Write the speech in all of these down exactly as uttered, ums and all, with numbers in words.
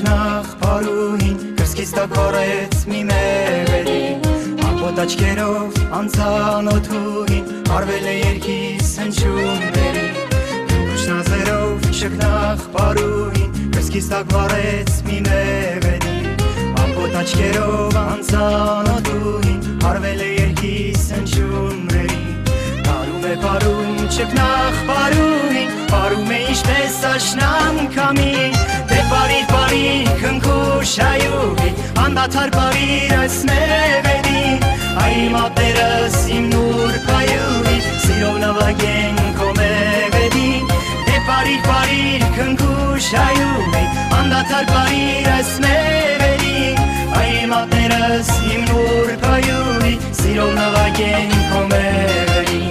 Չկնախ պարուհին կրսկից տակարեց մի մեղերի Ամպոտ աչկերով անցանոթուհին Արվել է երկիս հնչումների Կուշնազերով չկնախ պարուհին կրսկից տակարեց մի մեղերի Ամպոտ աչկերով անցանոթուհին Արվել է երկիս հնչումների Պարում է պարում չկնախ պարուհին Պարում է ինչպես աշնան կամին Դե պարիր պարիր քնքուշ հայուհի Անդադար պարիր այս մեղեդին Այ մատերս իմ նուր պայուհի Սիրով նվագեն քո մեղեդին Դե պարիր պարիր քնքուշ հայուհի Անդադար պարիր այս մեղեդին Այ մատերս իմ նուր պայուհի Սիրով նվագեն քո մեղեդին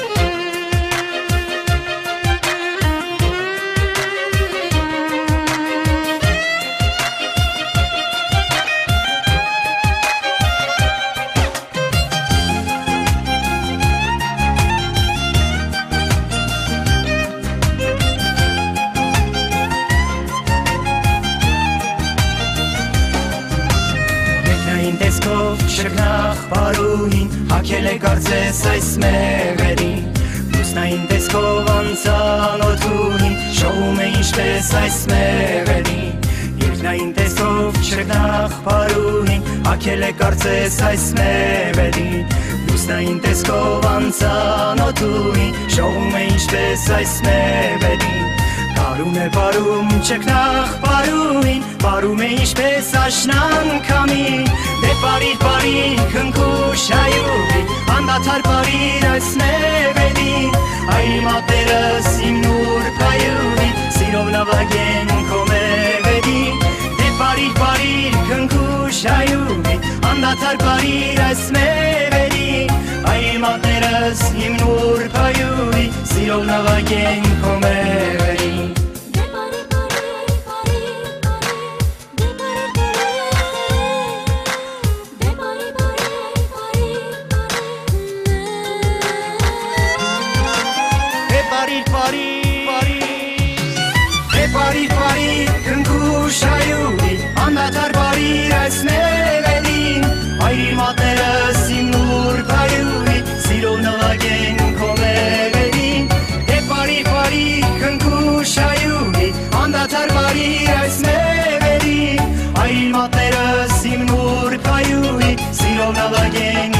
Չկնախ պարուհին հակել է կարծես այս մեղերին Լուսնային տեսքով անցանոթուհին շոում է ինչպես այս մեղերին Երկնային տեսքով չկնախ պարուհին հակել է կարծես այս մեղերին Լուսնային տեսքով անցանոթուհին շոում է ինչպես այս մեղերին Պարում է պարում չկնախ պարուհին Պարում է ինչպես աշնան կամին Դե պարիր պարիր քնքուշ հայուհի Անդադար պարիր այս մեղեդին Այ մատերս իմ նուր պայուհի Սիրով նվագեն քո մեղեդին Դե պարիր պարիր քնքուշ հայուհի Անդադար պարիր այս մեղեդին Այ մատերս իմ նուր պայուհի Սիրով նվագեն քո մեղեդին Պարիր պարիր քնքուշ հայուհի Անդադար պարիր այս մեղեդին Այրի մատերս իմ նուր պայուհի Սիրով նվագեն քո մեղեդին Դե պարիր պարիր քնքուշ հայուհի Անդադար պարիր այս մեղեդին Այրի մատերս իմ նուր պայուհի Սիրով նվագեն